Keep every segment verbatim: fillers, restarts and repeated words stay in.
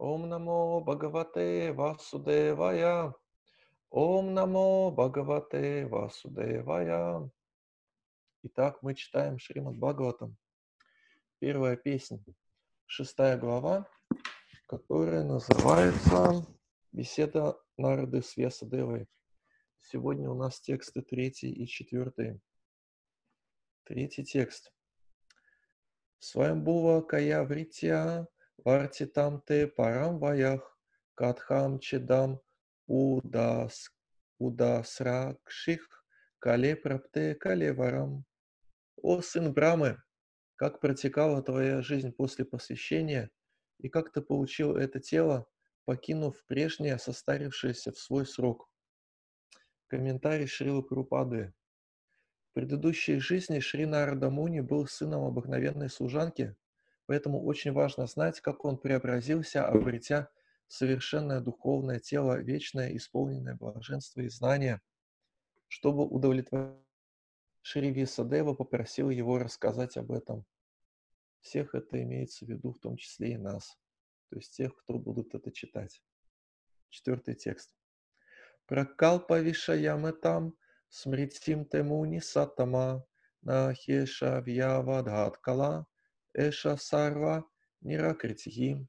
Ом намо Бхагавате Васудевая. Ом намо Бхагавате Васудевая. Итак, мы читаем Шримад Бхагаватам. Первая песня, шестая глава, которая называется «Беседа Нарды с Вьясадевой». Сегодня у нас тексты третий и четвертый. Третий текст. Свамбува кая вритья варти там те парам ваях катхам чедам удас удасракших кале прапте кале варам. О сын Брамы, как протекала твоя жизнь после посвящения, и как ты получил это тело, покинув прежнее, состарившееся в свой срок. Комментарий Шрилы Прабхупады. В предыдущей жизни Шри Нарада Муни был сыном обыкновенной служанки, поэтому очень важно знать, как он преобразился, обретя совершенное духовное тело, вечное, исполненное блаженства и знания. Чтобы удовлетворить, Шри Вьясадева попросил его рассказать об этом. Всех это имеется в виду, в том числе и нас, то есть тех, кто будут это читать. Четвертый текст. Пракалпа вишаямэтам смритим темуни сатама нахеша вьявадхаткала эша сарва ниракритьи.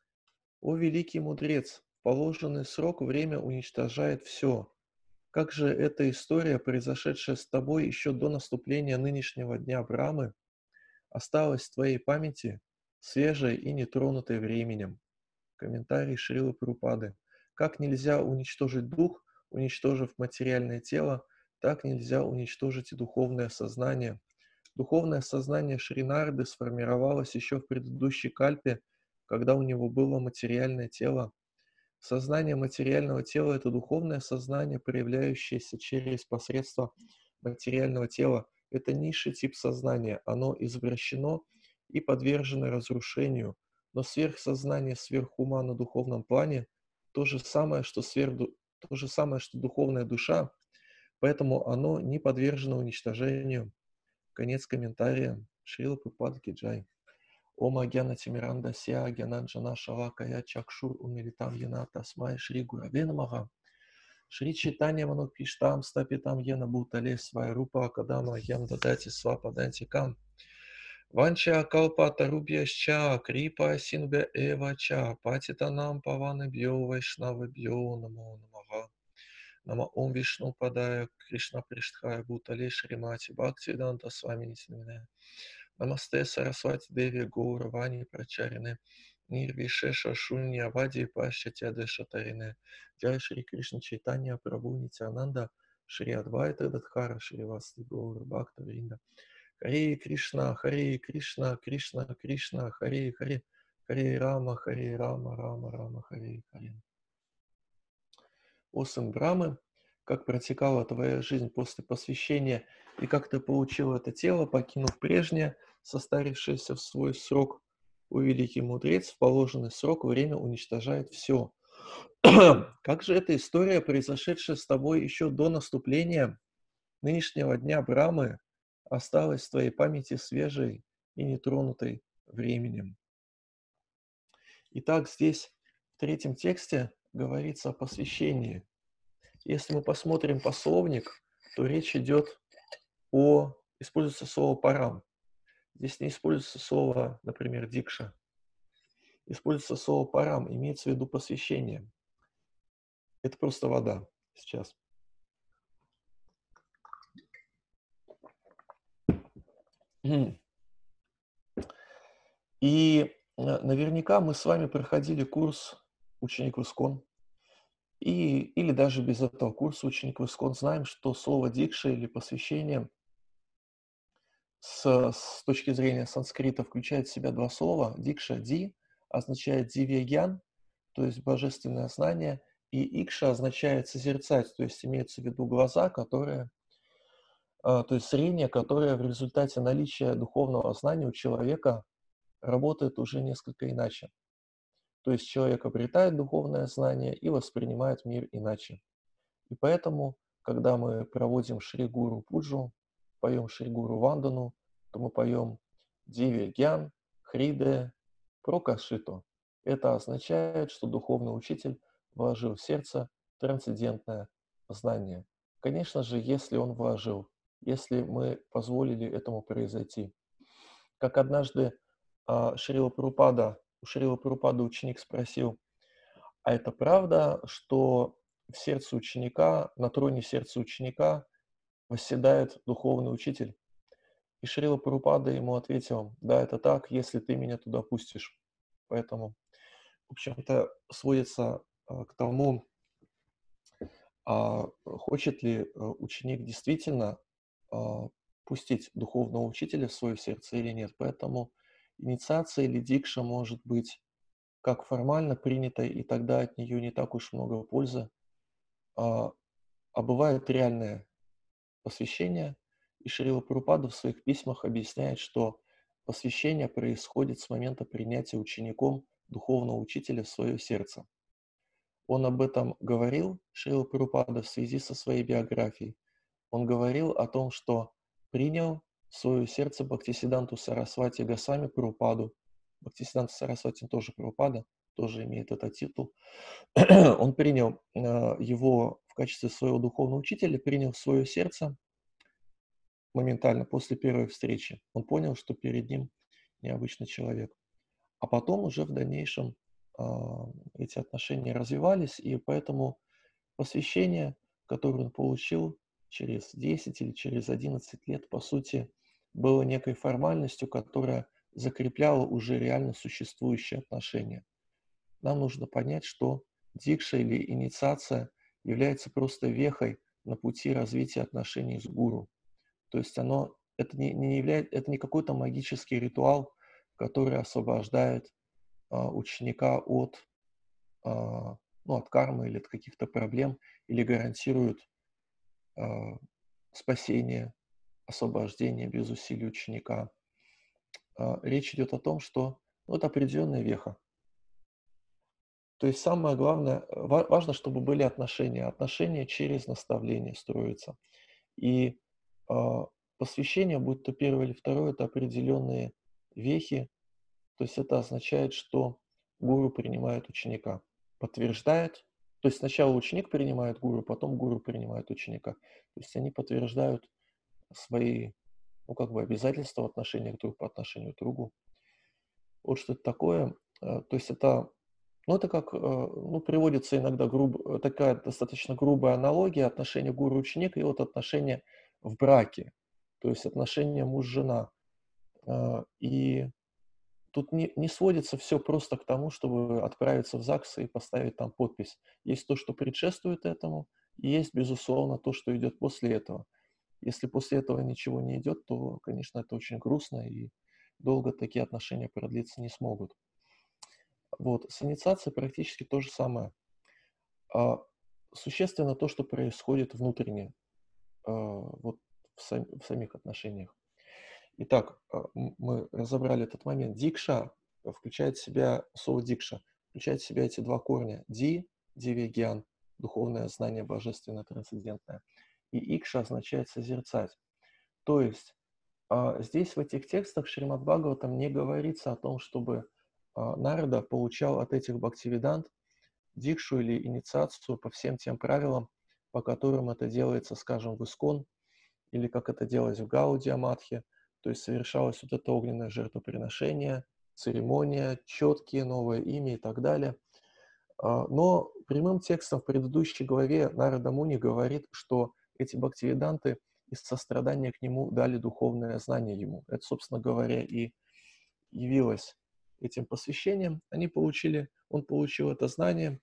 О великий мудрец, в положенный срок время уничтожает все. Как же эта история, произошедшая с тобой еще до наступления нынешнего дня Брамы, осталась в твоей памяти, свежей и нетронутой временем? Комментарий Шрилы Прабхупады. Как нельзя уничтожить дух, уничтожив материальное тело, так нельзя уничтожить и духовное сознание. Духовное сознание Шри Нарды сформировалось еще в предыдущей кальпе, когда у него было материальное тело. Сознание материального тела – это духовное сознание, проявляющееся через посредство материального тела. Это низший тип сознания, оно извращено и подвержено разрушению. Но сверхсознание, сверхума на духовном плане – то же самое, что, сверхду... то же самое, что духовная душа, поэтому оно не подвержено уничтожению. Конец комментария. Шрила Прабхупада Ки Джай. Ома Гьяна Тимиранда Сия Гьянанджана Шалакая Чакшур Умилитам Яна Тасмай Шри Гураве Намаха. Шри Читания Манупиштам Стапитам Яна Бутале Свая Рупа Акадама Ям Дадати Свападанти Кам. Ванча Калпа Тарубьяща Крипа Синбе Эвача Патитанам Паваны Бьо Вайшнавы Бьо Намо Намаха. Нама Ом Вишну Падая Кришна Приштхая Бутале Шримати Бхакти Данта Свами Нисминая. Намасте Сарасвати Деви Гауравани Прачарине Нирвишеша Шунья Вади Пашчатя Дешатарине. Джай Шри Кришна Чайтанья Прабху Нитянанда Шри Адвайта Дадхара Шри Васти Гаура Бхакта Вринда. Харе Кришна, Харе Кришна, Кришна Кришна, Харе Харе, Харе Рама, Харе Рама, Рама Рама, Харе Харе. О сын Брамы, как протекала твоя жизнь после посвящения и как ты получил это тело, покинув прежнее, состарившееся в свой срок. О великий мудрец, в положенный срок время уничтожает все. Как же эта история, произошедшая с тобой еще до наступления нынешнего дня Брамы, осталась в твоей памяти свежей и нетронутой временем? Итак, здесь в третьем тексте говорится о посвящении. Если мы посмотрим пословник, то речь идет о... Используется слово «парам». Здесь не используется слово, например, «дикша». Используется слово «парам», имеется в виду посвящение. Это просто вода сейчас. И наверняка мы с вами проходили курс «Ученик в Искон». И, или даже без этого курса «Ученик в Искон» знаем, что слово «дикша» или «посвящение» с, с точки зрения санскрита включает в себя два слова. «Дикша» – «ди» означает «дивья-гьян», то есть божественное знание, и «икша» означает «созерцать», то есть имеется в виду глаза, которые, то есть зрение, которое в результате наличия духовного знания у человека работает уже несколько иначе. То есть человек обретает духовное знание и воспринимает мир иначе. И поэтому, когда мы проводим Шри Гуру Пуджу, поем Шри Гуру Вандану, то мы поем Диви Гьян, Хриде, Прокашито. Это означает, что духовный учитель вложил в сердце трансцендентное знание. Конечно же, если он вложил, если мы позволили этому произойти. Как однажды а, Шрила Прабхупада, у Шрила Прабхупады ученик спросил: а это правда, что в сердце ученика, на троне сердца ученика восседает духовный учитель? И Шрила Прабхупада ему ответил: да, это так, если ты меня туда пустишь. Поэтому, в общем-то, сводится а, к тому, а хочет ли э, ученик действительно а, пустить духовного учителя в свое сердце или нет. Поэтому инициация или дикша может быть как формально принятой, и тогда от нее не так уж много пользы, а, а бывает реальное посвящение. И Шрила Прабхупада в своих письмах объясняет, что посвящение происходит с момента принятия учеником духовного учителя в свое сердце. Он об этом говорил, Шрила Прабхупада, в связи со своей биографией. Он говорил о том, что принял в свое сердце Бхактисидданту Сарасвати Госвами Прабхупаду. Бхактисидданта Сарасвати тоже Прабхупада, тоже имеет этот титул. Он принял э, его в качестве своего духовного учителя, принял в свое сердце моментально после первой встречи. Он понял, что перед ним необычный человек. А потом уже в дальнейшем а, эти отношения развивались, и поэтому посвящение, которое он получил через десять или через одиннадцать лет, по сути, было некой формальностью, которая закрепляла уже реально существующие отношения. Нам нужно понять, что дикша или инициация является просто вехой на пути развития отношений с гуру. То есть оно, это не, не является, это не какой-то магический ритуал, который освобождает а, ученика от, а, ну, от кармы или от каких-то проблем, или гарантирует а, спасение, освобождение без усилий ученика. А, речь идет о том, что ну, это определенная веха. То есть самое главное, ва- важно, чтобы были отношения. Отношения через наставление строятся. И а, посвящение, будь то первое или второе, это определенные вехи. То есть это означает, что гуру принимает ученика, подтверждает. То есть сначала ученик принимает гуру, потом гуру принимает ученика. То есть они подтверждают свои, ну, как бы обязательства в отношениях друг по отношению к другу. Вот что это такое. Э, То есть это, ну, это как, э, ну, приводится иногда грубо, э, такая достаточно грубая аналогия отношения гуру-ученик и вот отношения в браке. То есть отношения муж-жена. Э, И тут не, не сводится все просто к тому, чтобы отправиться в ЗАГС и поставить там подпись. Есть то, что предшествует этому, и есть, безусловно, то, что идет после этого. Если после этого ничего не идет, то, конечно, это очень грустно, и долго такие отношения продлиться не смогут. Вот. С инициацией практически то же самое. А, Существенно то, что происходит внутренне, а, вот в, сам- в самих отношениях. Итак, а, м- мы разобрали этот момент. Дикша э, включает в себя, слово дикша, включает в себя эти два корня. Ди, дивигьян, духовное знание божественное, трансцендентное. И икша означает созерцать. То есть а, здесь в этих текстах Шримад Бхагаватам не говорится о том, чтобы а, Нарада получал от этих бхактивидант дикшу или инициацию по всем тем правилам, по которым это делается, скажем, в Искон, или как это делалось в Гаудия Матхе, то есть совершалось вот это огненное жертвоприношение, церемония, четкие, новое имя и так далее. А, Но прямым текстом в предыдущей главе Нарада Муни говорит, что эти бхактивиданты из сострадания к нему дали духовное знание ему. Это, собственно говоря, и явилось этим посвящением. Они получили, он получил это знание,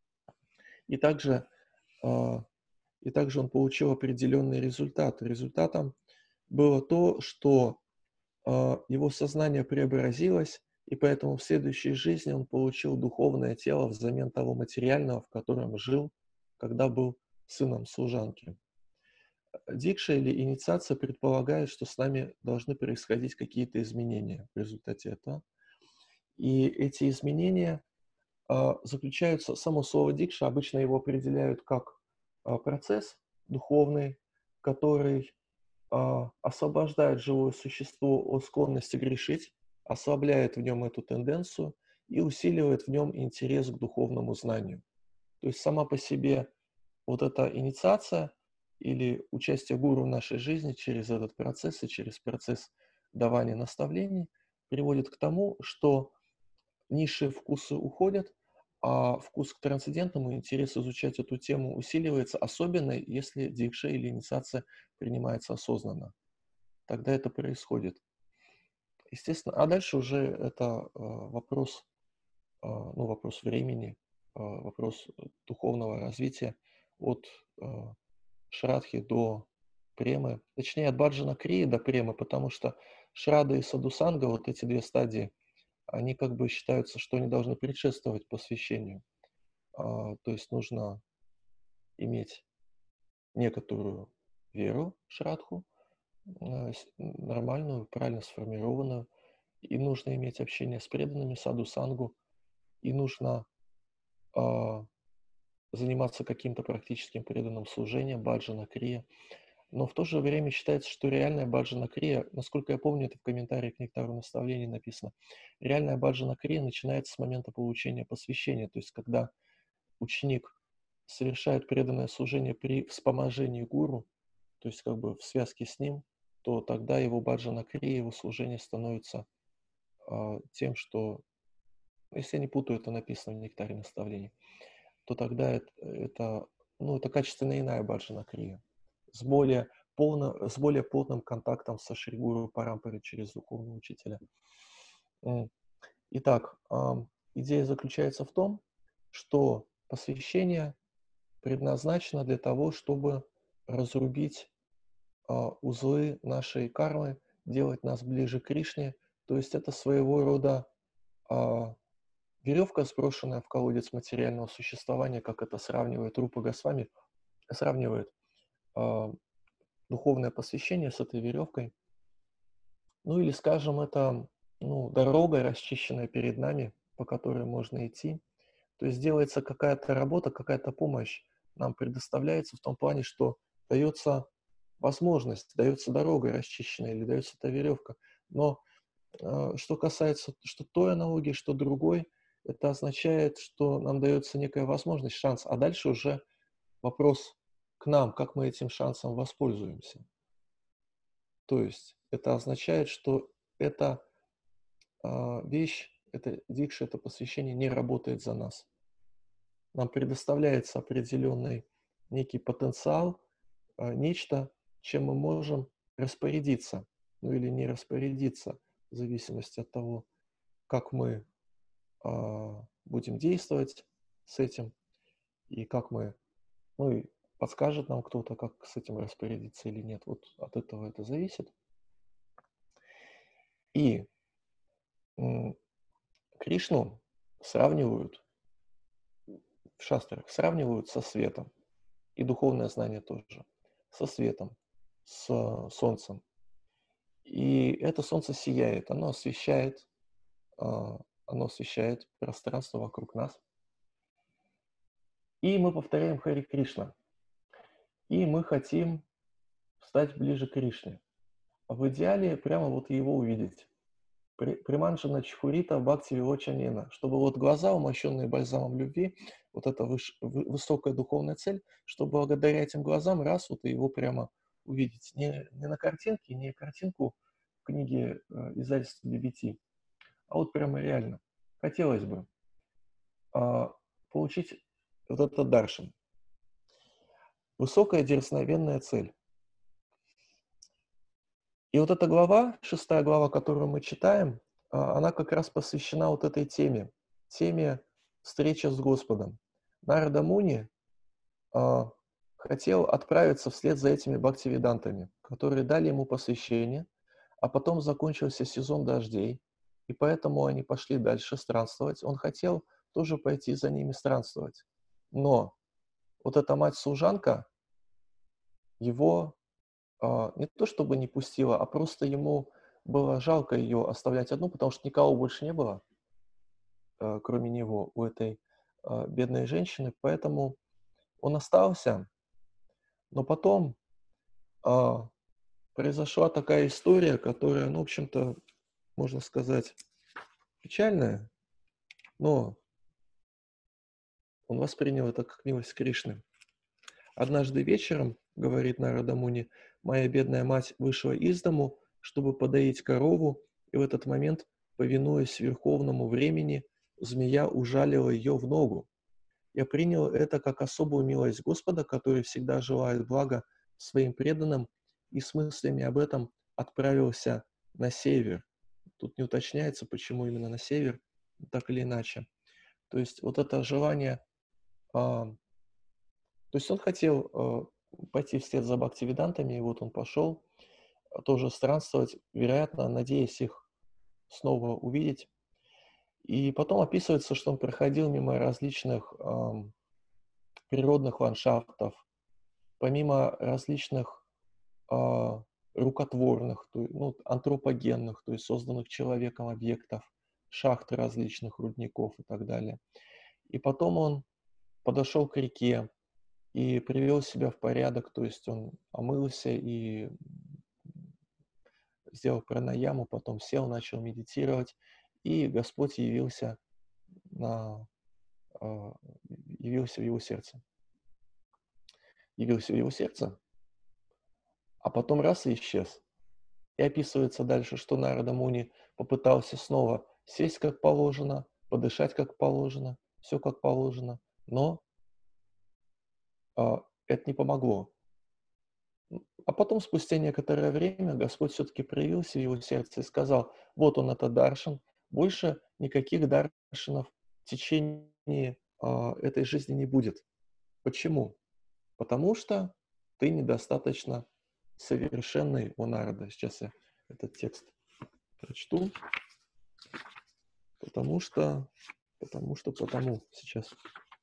и также, а, и также он получил определенный результат. Результатом было то, что а, его сознание преобразилось, и поэтому в следующей жизни он получил духовное тело взамен того материального, в котором жил, когда был сыном служанки. Дикша или инициация предполагает, что с нами должны происходить какие-то изменения в результате этого. И эти изменения а, заключаются, само слово дикша, обычно его определяют как а, процесс духовный, который а, освобождает живое существо от склонности грешить, ослабляет в нем эту тенденцию и усиливает в нем интерес к духовному знанию. То есть сама по себе вот эта инициация или участие гуру в нашей жизни через этот процесс и через процесс давания наставлений приводит к тому, что низшие вкусы уходят, а вкус к трансцендентному, интерес изучать эту тему усиливается, особенно если дикша или инициация принимается осознанно. Тогда это происходит. Естественно, а дальше уже это э, вопрос, э, ну, вопрос времени, э, вопрос э, духовного развития от э, шрадхи до премы, точнее от баджана крии до премы, потому что шрада и садусанга, вот эти две стадии, они как бы считаются, что они должны предшествовать посвящению. А, то есть нужно иметь некоторую веру в шрадху, э, с- нормальную, правильно сформированную, и нужно иметь общение с преданными, саду-сангу, и нужно а, заниматься каким-то практическим преданным служением, баджана крия. Но в то же время считается, что реальная баджана крия, насколько я помню, это в комментарии к нектару наставлений написано, реальная баджана крия начинается с момента получения посвящения, то есть когда ученик совершает преданное служение при вспоможении гуру, то есть как бы в связке с ним, то тогда его баджана крия, его служение становится а, тем, что, если я не путаю, это написано в нектаре наставлений, то тогда это, это, ну, это качественно иная баджана крия с более, полно, с более плотным контактом со Шри Гуру Парампарой через духовного учителя. М. Итак, ам, идея заключается в том, что посвящение предназначено для того, чтобы разрубить а, узлы нашей кармы, делать нас ближе к Кришне. То есть это своего рода а, веревка, сброшенная в колодец материального существования, как это сравнивает Рупа Госвами, сравнивает а, духовное посвящение с этой веревкой. Ну или, скажем, это ну, дорога, расчищенная перед нами, по которой можно идти. То есть делается какая-то работа, какая-то помощь нам предоставляется в том плане, что дается возможность, дается дорога расчищенная или дается эта веревка. Но э, что касается что той аналогии, что другой, это означает, что нам дается некая возможность, шанс, а дальше уже вопрос к нам, как мы этим шансом воспользуемся. То есть это означает, что эта а, вещь, эта дикша, это посвящение не работает за нас. Нам предоставляется определенный некий потенциал, а, нечто, чем мы можем распорядиться, ну или не распорядиться, в зависимости от того, как мы а, будем действовать с этим и как мы, ну и подскажет нам кто-то, как с этим распорядиться или нет. Вот от этого это зависит. И м, Кришну сравнивают в шастрах, сравнивают со светом. И духовное знание тоже. Со светом, с солнцем. И это солнце сияет, оно освещает, а, оно освещает пространство вокруг нас. И мы повторяем Хари Кришна. И мы хотим стать ближе к Кришне. А в идеале прямо вот его увидеть. При- Приманджана Чхурита Бхакти Вивочанена. Чтобы вот глаза, умощенные бальзамом любви, вот эта выш- вы- высокая духовная цель, чтобы благодаря этим глазам раз вот и его прямо увидеть. Не, не на картинке, не картинку в книге э, издательства би би ти, а вот прямо реально. Хотелось бы а, получить вот этот даршин. Высокая дерзновенная цель. И вот эта глава, шестая глава, которую мы читаем, а, она как раз посвящена вот этой теме, теме встречи с Господом. Нарада Муни а, хотел отправиться вслед за этими бхактивидантами, которые дали ему посвящение, а потом закончился сезон дождей, и поэтому они пошли дальше странствовать. Он хотел тоже пойти за ними странствовать. Но вот эта мать-служанка его а, не то чтобы не пустила, а просто ему было жалко ее оставлять одну, потому что никого больше не было, э, кроме него, у этой а, бедной женщины, поэтому он остался. Но потом а, произошла такая история, которая, ну, в общем-то, можно сказать, печальная. но он воспринял это как милость Кришны. «Однажды вечером, — говорит Нарада Муни, — моя бедная мать вышла из дому, чтобы подоить корову, и в этот момент, повинуясь верховному времени, змея ужалила ее в ногу. Я принял это как особую милость Господа, который всегда желает блага своим преданным, и с мыслями об этом отправился на север». Тут не уточняется, почему именно на север, так или иначе. То есть вот это желание, а, то есть он хотел а, пойти вслед за бхактивидантами, и вот он пошел а, тоже странствовать, вероятно, надеясь их снова увидеть. И потом описывается, что он проходил мимо различных ам, природных ландшафтов, помимо различных а, рукотворных, то е ну, антропогенных, то есть созданных человеком объектов, шахт различных, рудников и так далее. И потом он подошел к реке и привел себя в порядок, то есть он омылся и сделал пранаяму, потом сел, начал медитировать, и Господь явился на а, явился в его сердце. Явился в его сердце, а потом раз и исчез. И описывается дальше, что Нарада Муни попытался снова сесть как положено, подышать как положено, все как положено, но а, это не помогло. М, а потом, спустя некоторое время, Господь все-таки проявился в его сердце и сказал: вот он, это даршан, больше никаких даршанов в течение а, этой жизни не будет. Почему? Потому что ты недостаточно совершенный, о Нарада. Сейчас я этот текст прочту. Потому что, потому что, потому. Сейчас.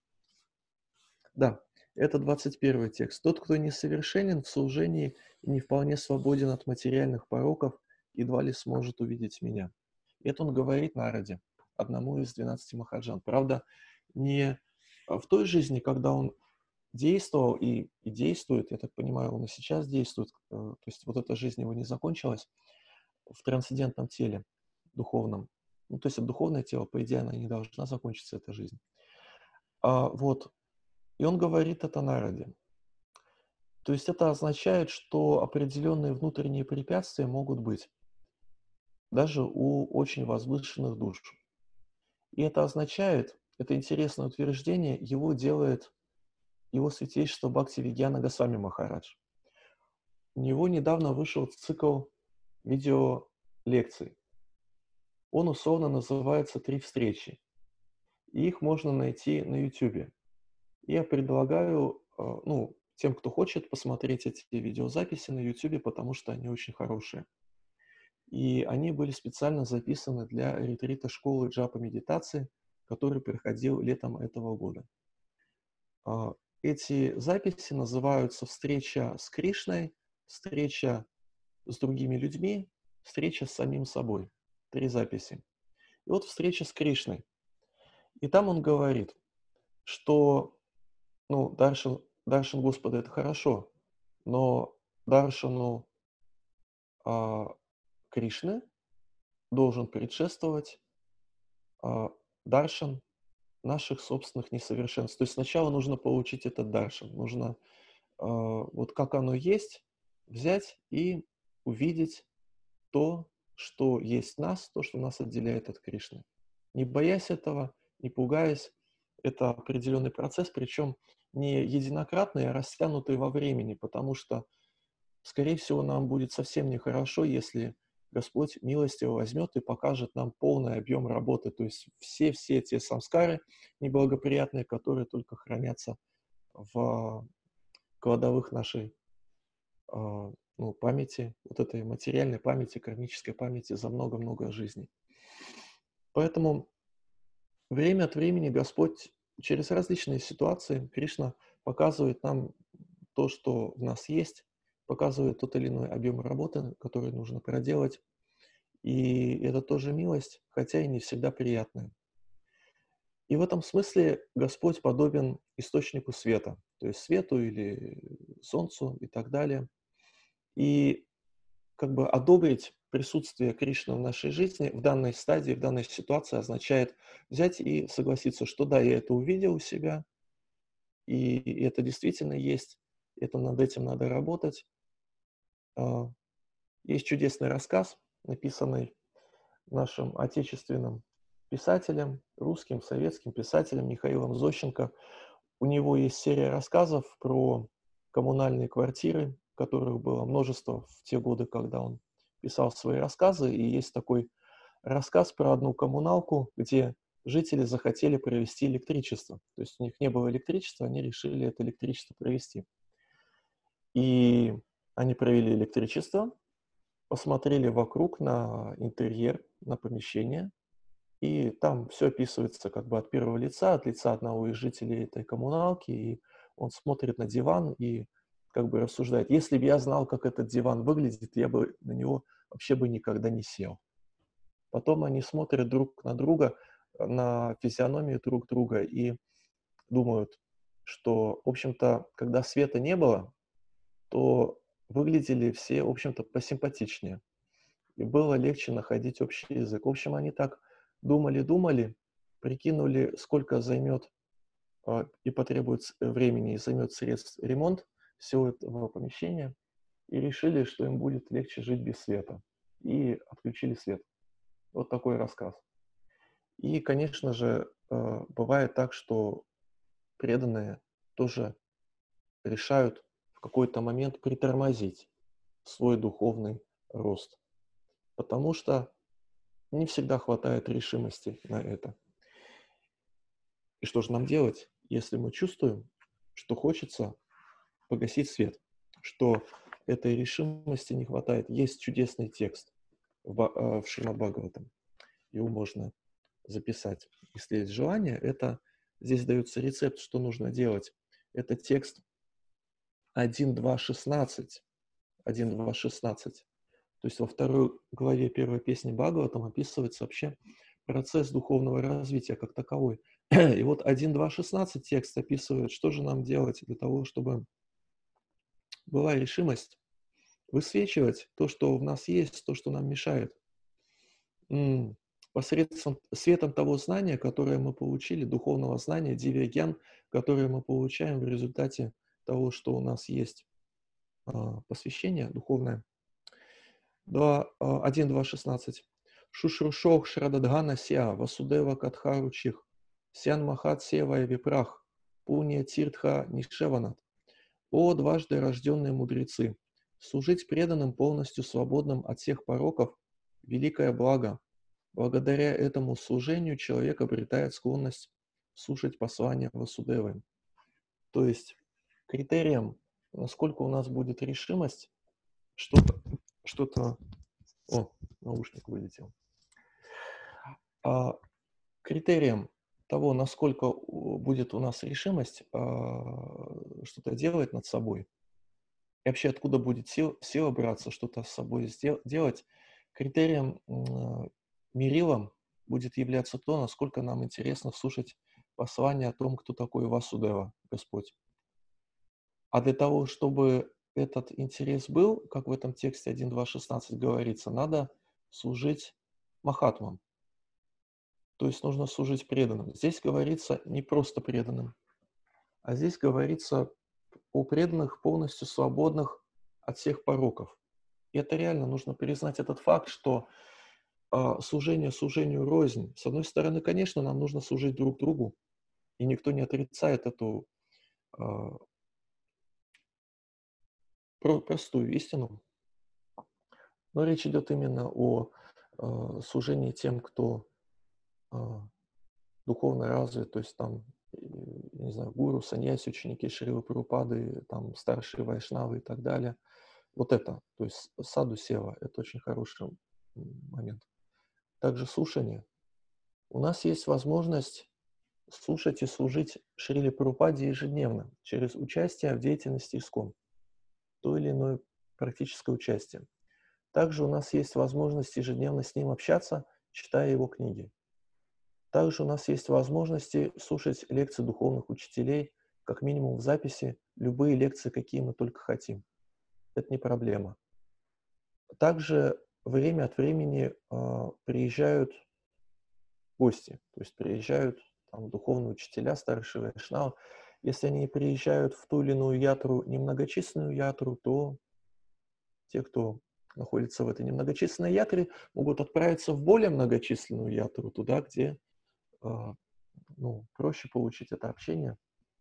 Да, это двадцать первый текст. «Тот, кто несовершенен в служении и не вполне свободен от материальных пороков, едва ли сможет увидеть меня». Это он говорит Нараде, одному из двенадцати махаджан. Правда, не а, в той жизни, когда он действовал и, и действует, я так понимаю, он и сейчас действует, э, то есть вот эта жизнь его не закончилась в трансцендентном теле духовном. Ну, то есть это духовное тело, по идее, она не должна закончиться, эта жизнь. А, вот. И он говорит это Нараде. То есть это означает, что определенные внутренние препятствия могут быть даже у очень возвышенных душ. И это означает, это интересное утверждение, его делает его святейшество Бхактивигьяна Госвами Махарадж. У него недавно вышел цикл видеолекций. Он условно называется «Три встречи». И их можно найти на Ютубе. Я предлагаю, э, ну, тем, кто хочет, посмотреть эти видеозаписи на Ютубе, потому что они очень хорошие. И они были специально записаны для ретрита школы джапа медитации, который проходил летом этого года. А, Эти записи называются «Встреча с Кришной», «Встреча с другими людьми», «Встреча с самим собой». Три записи. И вот встреча с Кришной. И там он говорит, что, ну, даршан, даршан Господа — это хорошо, но даршану а, Кришны должен предшествовать а, даршан наших собственных несовершенств. То есть сначала нужно получить этот даршан, нужно а, вот как оно есть, взять и увидеть то, что есть в нас, то, что нас отделяет от Кришны. Не боясь этого, не пугаясь, это определенный процесс, причем не единократный, а растянутый во времени, потому что, скорее всего, нам будет совсем нехорошо, если Господь милостиво возьмет и покажет нам полный объем работы, то есть все-все те самскары неблагоприятные, которые только хранятся в кладовых нашей а, ну, памяти, вот этой материальной памяти, кармической памяти за много-много жизней. Поэтому время от времени Господь через различные ситуации, Кришна показывает нам то, что в нас есть, показывает тот или иной объем работы, который нужно проделать. И это тоже милость, хотя и не всегда приятная. И в этом смысле Господь подобен источнику света, то есть свету или солнцу и так далее. И как бы одобрить присутствие Кришны в нашей жизни в данной стадии, в данной ситуации означает взять и согласиться, что да, я это увидел у себя, и это действительно есть, это над этим надо работать. А, Есть чудесный рассказ, написанный нашим отечественным писателем, русским, советским писателем Михаилом Зощенко. У него есть серия рассказов про коммунальные квартиры, которых было множество в те годы, когда он писал свои рассказы. И есть такой рассказ про одну коммуналку, где жители захотели провести электричество. То есть у них не было электричества, они решили это электричество провести. И они провели электричество, посмотрели вокруг на интерьер, на помещение, и там все описывается как бы от первого лица, от лица одного из жителей этой коммуналки, и он смотрит на диван и как бы рассуждает: «Если бы я знал, как этот диван выглядит, я бы на него вообще бы никогда не сел». Потом они смотрят друг на друга, на физиономию друг друга и думают, что, в общем-то, когда света не было, то выглядели все, в общем-то, посимпатичнее. И было легче находить общий язык. В общем, они так думали-думали, прикинули, сколько займет а, и потребуется времени, и займет средств ремонт всего этого помещения, и решили, что им будет легче жить без света. И отключили свет. Вот такой рассказ. И, конечно же, э, бывает так, что преданные тоже решают в какой-то момент притормозить свой духовный рост, потому что не всегда хватает решимости на это. И что же нам делать, если мы чувствуем, что хочется погасить свет, что этой решимости не хватает? Есть чудесный текст в, Ба- э, в Шримад Бхагаватам. Его можно записать, если есть желание. Это здесь дается рецепт, что нужно делать. Это текст один два шестнадцать. один два шестнадцать. То есть во второй главе первой песни Бхагаватам описывается вообще процесс духовного развития как таковой. И вот один два шестнадцать текст описывает, что же нам делать для того, чтобы была решимость высвечивать то, что в нас есть, то, что нам мешает. М, Посредством светом того знания, которое мы получили, духовного знания, дивья-гьян, которое мы получаем в результате того, что у нас есть а, посвящение духовное. два, а, один два шестнадцать. Шушрушох Шрададгана Сия, Васудева Катхаручих, Сян Махат Севая Випрах, Пуния Тиртха Нишеванат. О дважды рожденные мудрецы! Служить преданным, полностью свободным от всех пороков – великое благо. Благодаря этому служению человек обретает склонность слушать послания Васудевы. То есть критерием, насколько у нас будет решимость что-то, что-то... О, наушник вылетел. А критерием того, насколько у- будет у нас решимость а, что-то делать над собой, и вообще откуда будет сил, сила браться что-то с собой сдел- делать, критерием, м, мерилом будет являться то, насколько нам интересно слушать послание о том, кто такой Васудева, Господь. А для того, чтобы этот интерес был, как в этом тексте один два шестнадцать говорится, надо служить махатмам. То есть нужно служить преданным. Здесь говорится не просто преданным, а здесь говорится о преданных, полностью свободных от всех пороков. И это реально нужно признать этот факт, что а, служение служению рознь. С одной стороны, конечно, нам нужно служить друг другу, и никто не отрицает эту а, про- простую истину. Но речь идет именно о а, служении тем, кто а, духовно развит, то есть там, э, я не знаю, гуру, саньяси, ученики Шрилы Прабхупады, там старшие вайшнавы и так далее. Вот это, то есть саду сева, это очень хороший момент. Также слушание. У нас есть возможность слушать и служить Шриле Прабхупаде ежедневно через участие в деятельности ИСККОН, то или иное практическое участие. Также у нас есть возможность ежедневно с ним общаться, читая его книги. Также у нас есть возможности слушать лекции духовных учителей, как минимум в записи, любые лекции, какие мы только хотим. Это не проблема. Также время от времени а, приезжают гости, то есть приезжают там духовные учителя, старшие вайшнавы. Если они приезжают в ту или иную ятру, немногочисленную ятру, то те, кто находится в этой немногочисленной ятре, могут отправиться в более многочисленную ятру, туда, где а, ну, проще получить это общение.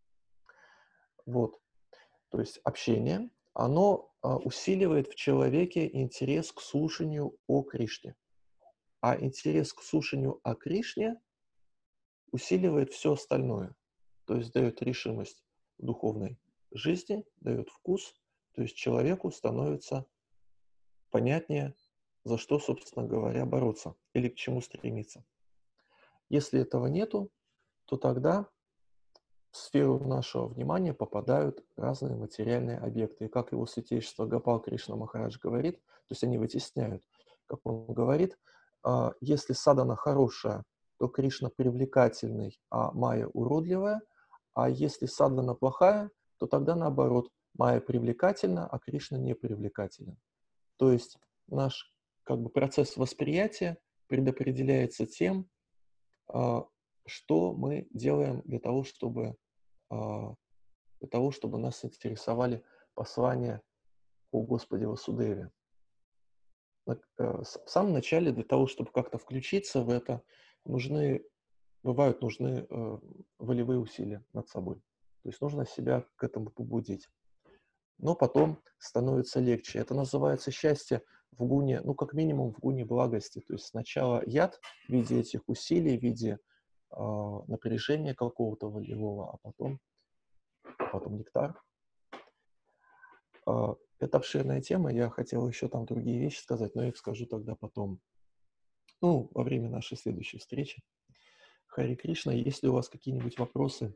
Вот. То есть общение, оно а, усиливает в человеке интерес к слушанию о Кришне. А интерес к слушанию о Кришне усиливает все остальное. То есть дает решимость в духовной жизни, дает вкус. То есть человеку становится понятнее, за что, собственно говоря, бороться или к чему стремиться. Если этого нету, то тогда в сферу нашего внимания попадают разные материальные объекты. И как его святейшество Гопал Кришна Махарадж говорит, то есть они вытесняют, как он говорит, а, если садана хорошая, то Кришна привлекательный, а майя уродливая, а если садана плохая, то тогда наоборот, майя привлекательна, а Кришна не привлекателен. То есть наш как бы процесс восприятия предопределяется тем, а, что мы делаем для того, чтобы а, для того, чтобы нас интересовали послания о Господе Васудеве. На- э, с- В самом начале для того, чтобы как-то включиться в это, нужны, бывают нужны э, волевые усилия над собой. То есть нужно себя к этому побудить. Но потом становится легче. Это называется счастье в гуне, ну, как минимум в гуне благости. То есть сначала яд в виде этих усилий, в виде а, напряжения какого-то волевого, а потом, а потом нектар. А, Это обширная тема, я хотел еще там другие вещи сказать, но я их скажу тогда потом, ну, во время нашей следующей встречи. Хари Кришна, есть ли у вас какие-нибудь вопросы?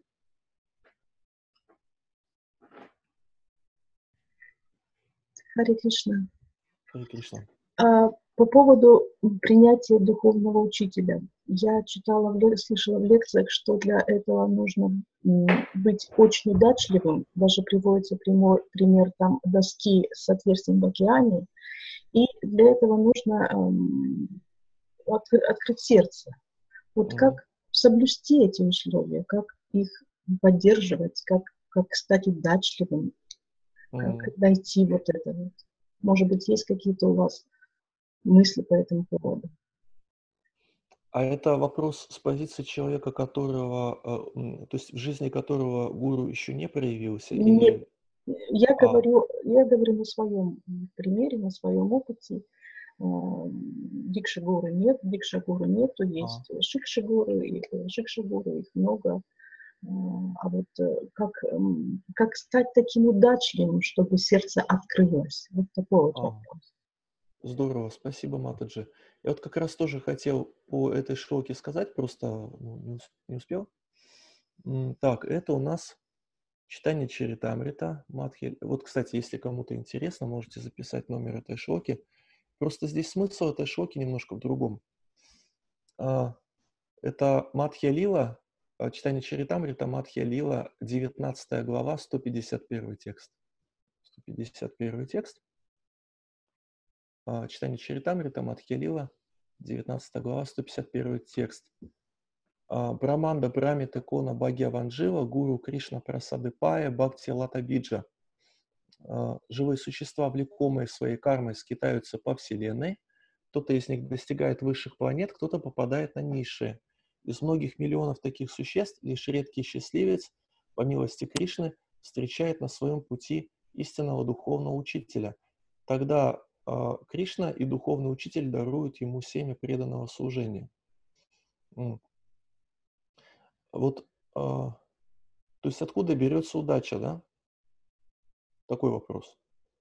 Харе Кришна. Хари Кришна. А, по поводу принятия духовного учителя. Я читала, в лек- слышала в лекциях, что для этого нужно м, быть очень удачливым. Даже приводится пример, пример там доски с отверстием в океане. И для этого нужно эм, откры- открыть сердце. Вот как Мгм. соблюсти эти условия, как их поддерживать, как, как стать удачливым, как Мгм. найти вот это вот. Может быть, есть какие-то у вас мысли по этому поводу? А это вопрос с позиции человека, которого, э, м, то есть в жизни которого гуру еще не проявился, Не, или... я А, говорю, я говорю на своем примере, на своем опыте. А, Дикшагуры нет, Дикшагуры нету, а. есть Шикшагуры, и э, Шикшагуры, их много. А а вот э, как, м, как стать таким удачливым, чтобы сердце открылось? Вот такой вот А, вопрос. здорово, спасибо, Матаджи. Я вот как раз тоже хотел по этой шлоке сказать, просто ну, не, ус- не успел. М, Так, это у нас читание Чаритамрита, Мадхи. Вот, кстати, если кому-то интересно, можете записать номер этой шлоки. Просто здесь смысл этой шлоки немножко в другом. А, Это Мадхья Лила, а, читание Чаритамрита, Мадхья Лила, девятнадцатая глава, сто пятьдесят первый текст. сто пятьдесят первый текст. А, Читание Чаритамрита, Мадхья Лила, девятнадцатая глава, сто пятьдесят первый текст. А, Браманда Брамита Кона Бхагьяванджива, Гуру Кришна Прасадыпая, Бхакти Латабиджа. А, Живые существа, влекомые своей кармой, скитаются по Вселенной. Кто-то из них достигает высших планет, кто-то попадает на низшие. Из многих миллионов таких существ лишь редкий счастливец, по милости Кришны, встречает на своем пути истинного духовного учителя. Тогда а, Кришна и духовный учитель даруют ему семя преданного служения. М. Вот, а, то есть откуда берется удача, да? Такой вопрос.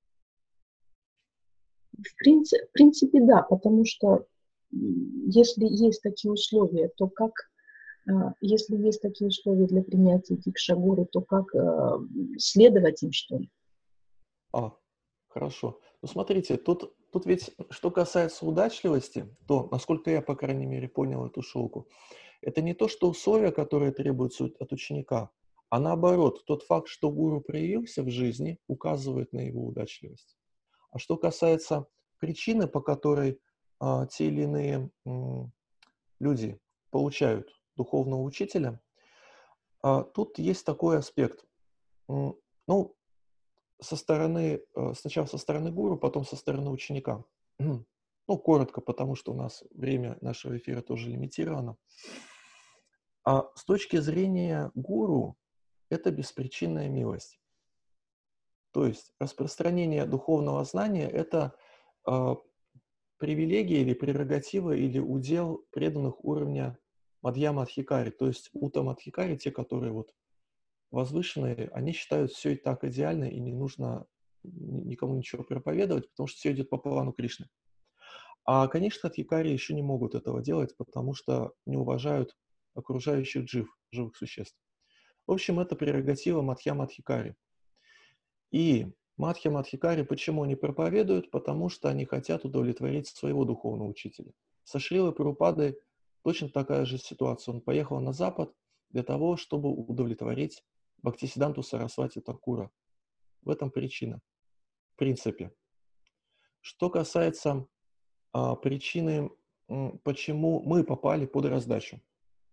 В принципе, в принципе, да, потому что м, если есть такие условия, то как, а, если есть такие условия для принятия дикшагуры, то как а, следовать им, что ли? А, хорошо. Ну, смотрите, тут, тут ведь, что касается удачливости, то, насколько я, по крайней мере, понял эту шелку, это не то, что условия, которые требуются от от ученика, а наоборот, тот факт, что гуру проявился в жизни, указывает на его удачливость. А что касается причины, по которой а, те или иные м, люди получают духовного учителя, а, тут есть такой аспект. М, Ну, со стороны, э, сначала со стороны гуру, потом со стороны ученика. Мгм. Ну, коротко, потому что у нас время нашего эфира тоже лимитировано. А с точки зрения гуру, это беспричинная милость. То есть распространение духовного знания — это а, привилегия или прерогатива или удел преданных уровня Мадьяма Адхикари. То есть Уттама Адхикари, те, которые вот возвышенные, они считают все и так идеально, и не нужно ни- никому ничего проповедовать, потому что все идет по плану Кришны. А, конечно, Адхикари еще не могут этого делать, потому что не уважают окружающих джив, живых существ. В общем, это прерогатива Мадхьяма Адхикари. И Мадхья Мадхикари почему они проповедуют? Потому что они хотят удовлетворить своего духовного учителя. Со Шрилой Прабхупадой точно такая же ситуация. Он поехал на Запад для того, чтобы удовлетворить Бхактисиданту Сарасвати Такура. В этом причина, в принципе. Что касается а, причины, м, почему мы попали под раздачу.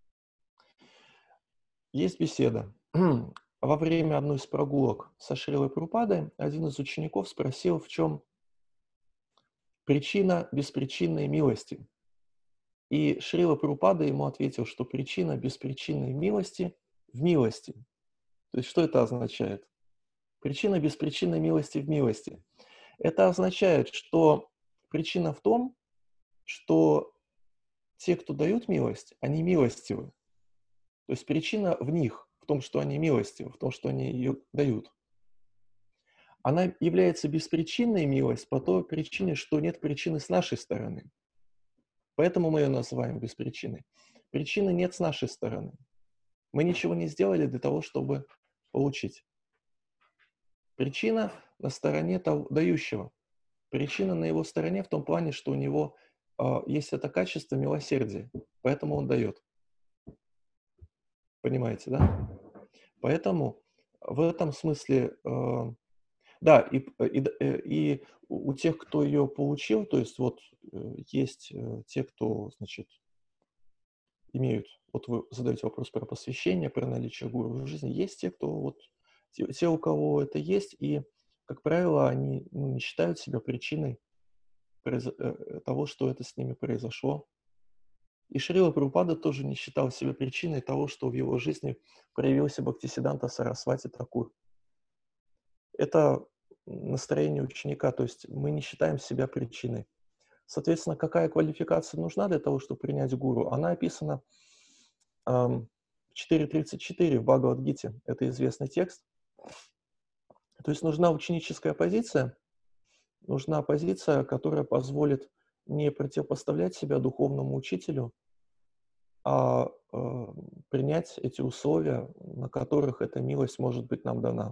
Есть беседа. Во время одной из прогулок со Шрилой Прабхупадой один из учеников спросил, в чем причина беспричинной милости. И Шрила Прабхупада ему ответил, что причина беспричинной милости в милости. То есть что это означает? Причина беспричинной милости в милости. Это означает, что причина в том, что те, кто дают милость, они милостивы. То есть причина в них, в том, что они милостивы, в том, что они ее дают. Она является беспричинной милость по той причине, что нет причины с нашей стороны. Поэтому мы ее называем беспричиной. Причины нет с нашей стороны. Мы ничего не сделали для того, чтобы получить. Причина на стороне того, дающего. Причина на его стороне в том плане, что у него э, есть это качество милосердия, поэтому он дает. Понимаете, да? Поэтому в этом смысле, э, да, и, и, э, и у тех, кто ее получил, то есть вот э, есть э, те, кто, значит, имеют, вот вы задаете вопрос про посвящение, про наличие гуру в жизни, есть те, кто вот, те, те, у кого это есть, и, как правило, они ну, не считают себя причиной произо- э, того, что это с ними произошло. И Шрила Прабхупада тоже не считал себя причиной того, что в его жизни проявился Бхактисиданта Сарасвати Такур. Это настроение ученика, то есть мы не считаем себя причиной. Соответственно, какая квалификация нужна для того, чтобы принять гуру? Она описана ам, в четыре тридцать четыре в Бхагавад-гите. Это известный текст. То есть нужна ученическая позиция, нужна позиция, которая позволит не противопоставлять себя духовному учителю, а э, принять эти условия, на которых эта милость может быть нам дана.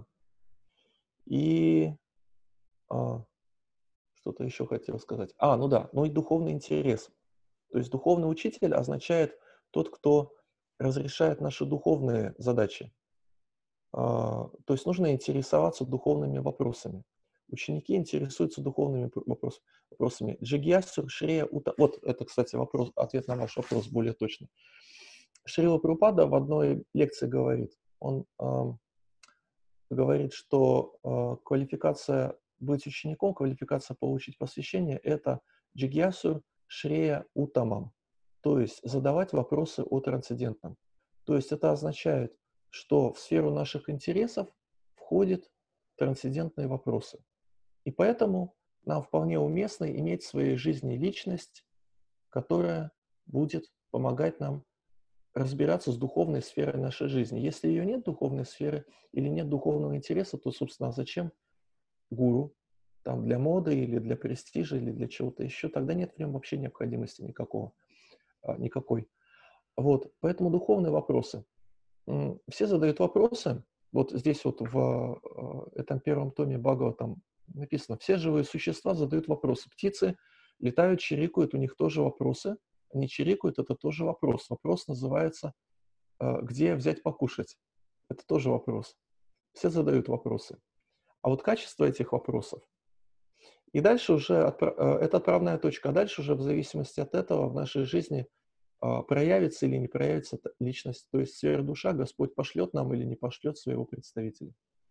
И а, что-то еще хотел сказать. А, ну да, ну и духовный интерес. То есть духовный учитель означает тот, кто разрешает наши духовные задачи. А, то есть нужно интересоваться духовными вопросами. Ученики интересуются духовными п- вопрос- вопросами. Джигьясу, Шрея, Ута. Вот это, кстати, вопрос, ответ на ваш вопрос более точно. Шрила Прабхупада в одной лекции говорит, он ам, говорит, что а, квалификация быть учеником, квалификация получить посвящение — это джигьясу, Шрея, Утамам. То есть задавать вопросы о трансцендентном. То есть это означает, что в сферу наших интересов входят трансцендентные вопросы. И поэтому нам вполне уместно иметь в своей жизни личность, которая будет помогать нам разбираться с духовной сферой нашей жизни. Если ее нет, духовной сферы, или нет духовного интереса, то, собственно, зачем гуру? Там для моды или для престижа, или для чего-то еще, тогда нет в нем вообще необходимости никакого, а, никакой. Вот, поэтому духовные вопросы. М, Все задают вопросы. Вот здесь вот в а, этом первом томе Бхагаватам написано, все живые существа задают вопросы. Птицы летают, чирикают, у них тоже вопросы. Они чирикают, это тоже вопрос. Вопрос называется а, где взять покушать? Это тоже вопрос. Все задают вопросы. А вот качество этих вопросов И дальше уже отпра э, это отправная точка, а дальше уже в зависимости от этого в нашей жизни, а, проявится или не проявится эта личность. То есть сверхдуша, Господь пошлет нам или не пошлет своего представителя.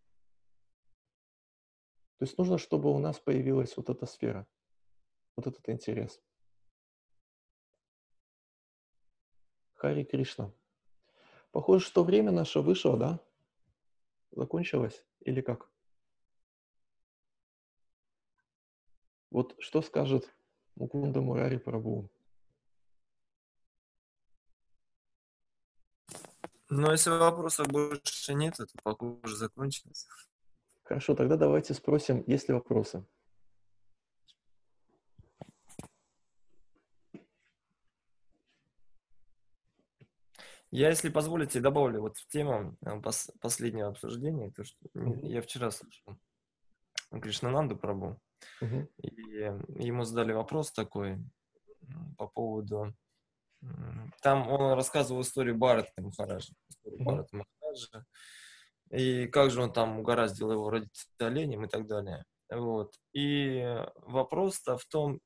То есть нужно, чтобы у нас появилась вот эта сфера, вот этот интерес. Харе Кришна. Похоже, что время наше вышло, да? Закончилось или как? Вот что скажет Мукунда Мурари Прабху? Но если вопросов больше нет, то похоже закончилось. Хорошо, тогда давайте спросим, есть ли вопросы. Я, если позволите, добавлю вот в тему э, пос- последнего обсуждения, то, что Мгм. я вчера слышал Кришнананду Прабху, Мгм. и э, ему задали вопрос такой м, по поводу... м, Там он рассказывал историю Бхарата Махараджа, историю Мгм. Бхарата Махараджа, и как же он там угораздил его родиться оленем и так далее. Вот. И э, вопрос-то в том,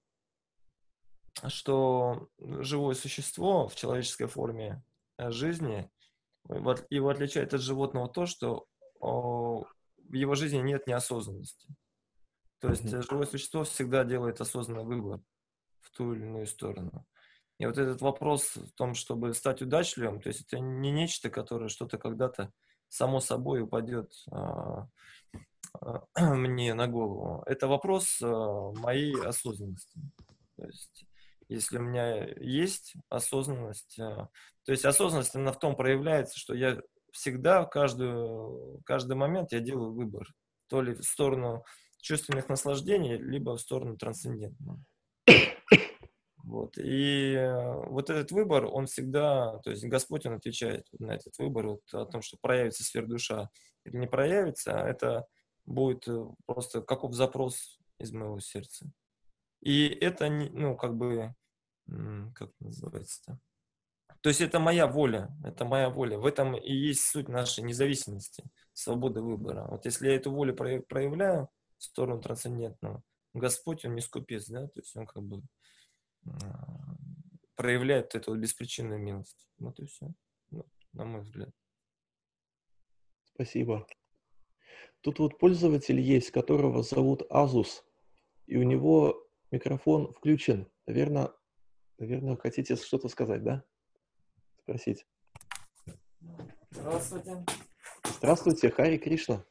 что живое существо в человеческой форме э, жизни, в от- его отличает от животного то, что о, в его жизни нет неосознанности. То есть Мгм. э, живое существо всегда делает осознанный выбор в ту или иную сторону. И вот этот вопрос в том, чтобы стать удачливым, то есть это не нечто, которое что-то когда-то само собой упадет а, а, мне на голову. Это вопрос а, моей осознанности. То есть, если у меня есть осознанность, а, то есть осознанность, она в том проявляется, что я всегда, каждую, каждый момент я делаю выбор. То ли в сторону чувственных наслаждений, либо в сторону трансцендентного. Вот. И э, вот этот выбор, он всегда, то есть Господь, Он отвечает на этот выбор, вот, о том, что проявится сверхдуша или не проявится, это будет э, просто каков запрос из моего сердца. И это, не- ну, как бы, м, как называется-то? То есть это моя воля, это моя воля. В этом и есть суть нашей независимости, свободы выбора. Вот если я эту волю прояв- проявляю в сторону трансцендентного, Господь, Он не скупец, да, то есть Он как бы а, проявляет эту беспричинную милость. Вот и все, ну, на мой взгляд. Спасибо. Тут вот пользователь есть, которого зовут Азус, и у него микрофон включен. Наверное, наверное, хотите что-то сказать, да? Спросить. Здравствуйте. Здравствуйте, Хари Кришна.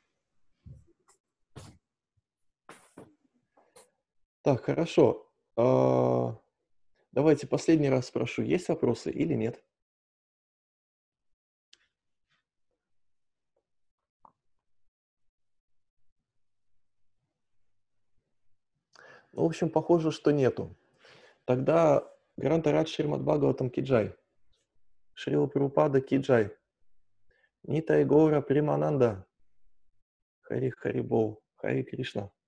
Так, хорошо. А, давайте последний раз спрошу, есть вопросы или нет? Ну, в общем, похоже, что нету. Тогда Гранта Радж Шримад Бхагаватам Киджай. Шрила Прабхупада Киджай. Нитай Гора Примананда. Хари Хари Бол. Хари Кришна.